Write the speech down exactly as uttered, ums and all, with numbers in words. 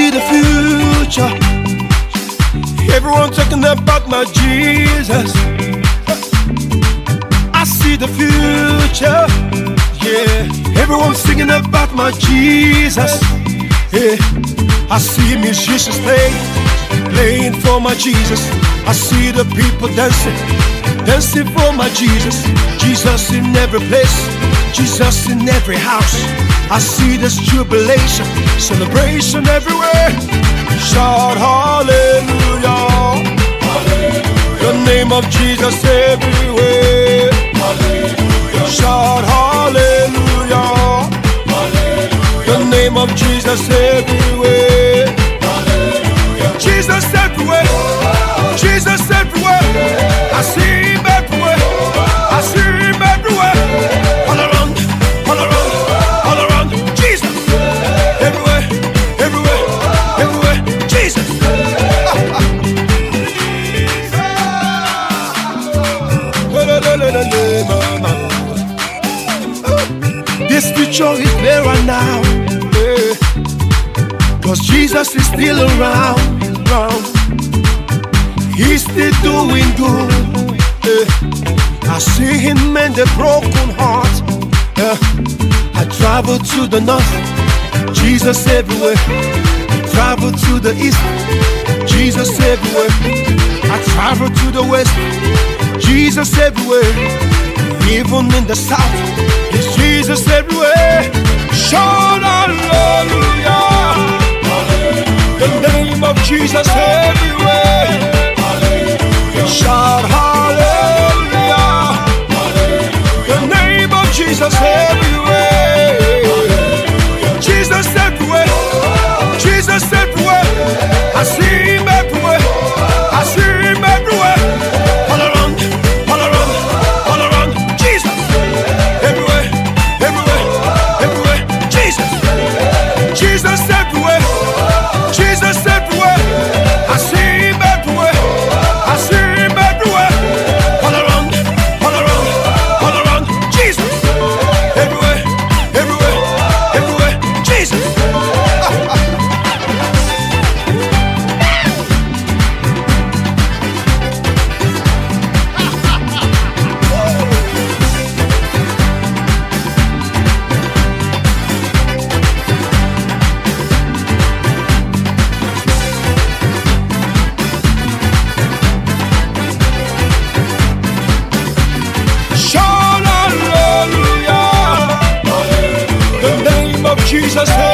see the future. Everyone talking about my Jesus. I see the future. Yeah, everyone singing about my Jesus. Yeah, I see musicians playing, playing for my Jesus. I see the people dancing, dancing for my Jesus. Jesus in every place, Jesus in every house. I see this jubilation, celebration everywhere. Shout hallelujah, hallelujah. The name of Jesus everywhere. Hallelujah. Shout hallelujah, hallelujah. The name of Jesus everywhere. Hallelujah. Jesus everywhere, Jesus everywhere. I see him everywhere, I see him everywhere. All around, all around, all around. Jesus everywhere, everywhere, everywhere. Jesus. This future is there right now, yeah. Cause Jesus is still around, around. He's still doing good, yeah. I see him mend a broken heart, yeah. I travel to the north, Jesus everywhere. Travel to the east, Jesus everywhere. I travel to the west, Jesus everywhere. Even in the south, it's Jesus everywhere. Shout hallelujah, hallelujah. The name of Jesus everywhere. Hallelujah. Shout hallelujah, hallelujah. The name of Jesus everywhere. Hallelujah. Jesus everywhere, Jesus everywhere. I see him everywhere, I see him everywhere. All around, all around, all around. Jesus everywhere, everywhere, everywhere. Jesus, Jesus everywhere, Jesus everywhere. I see him everywhere, I see him everywhere. All around, all around, all around. Jesus everywhere, everywhere, everywhere. Jesus. Shout hallelujah, hallelujah. The name of Jesus.